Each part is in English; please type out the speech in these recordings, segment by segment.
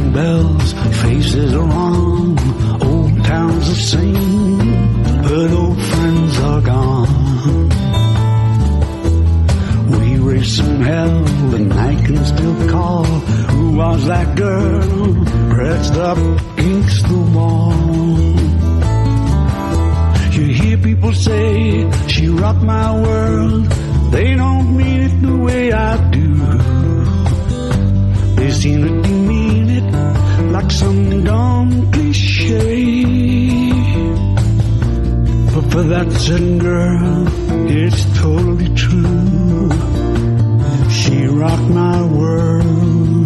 ring bells, faces are wrong, old towns the same, but old friends are gone. We raised some hell and I can still call. Who was that girl pressed up against the wall? You hear people say she rocked my world. They don't mean it the way I do. They seem to demean it like some dumb cliche. But for that certain girl, it's totally true. She rocked my world.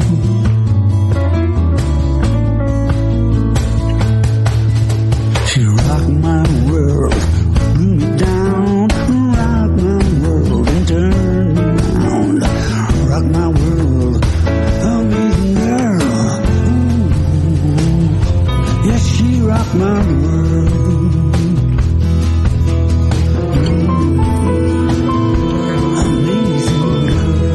She rocked my world, blew me down, rocked my world and turned me round. Rocked my world, amazing girl. Ooh. Yes, she rocked my world. Amazing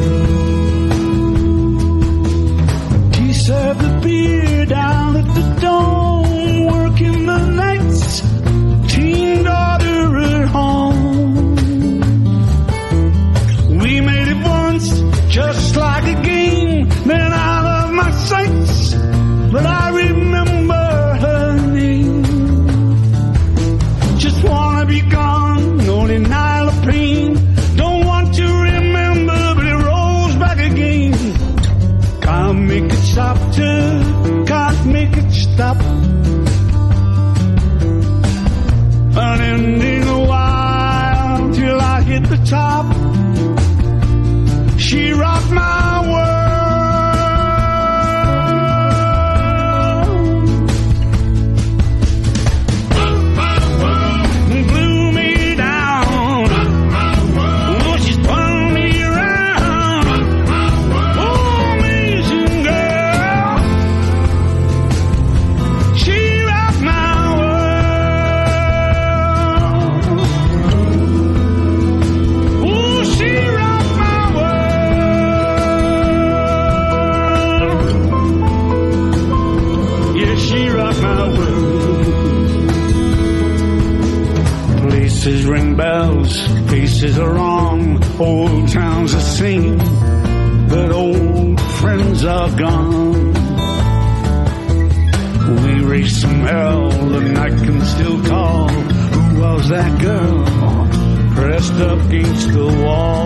girl. She served the beer down at the dome, working the nights, teen daughter at home. We made it once, just like a game, then out of my sights, but I remember her name. Just wanna be gone, no denial of pain. Don't want to remember, but it rolls back again. Can't make it stop, can't make it stop. Unending a while till I hit the top. She rocked my world. Blew me down. Oh, she spun me around. Oh, amazing girl. She rocked my world. Oh, she rocked my world. Yeah, she rocked my world. Places ring bells, faces are wrong, old towns the same, but old friends are gone. We raised some hell and I can still call. Who was that girl pressed up against the wall?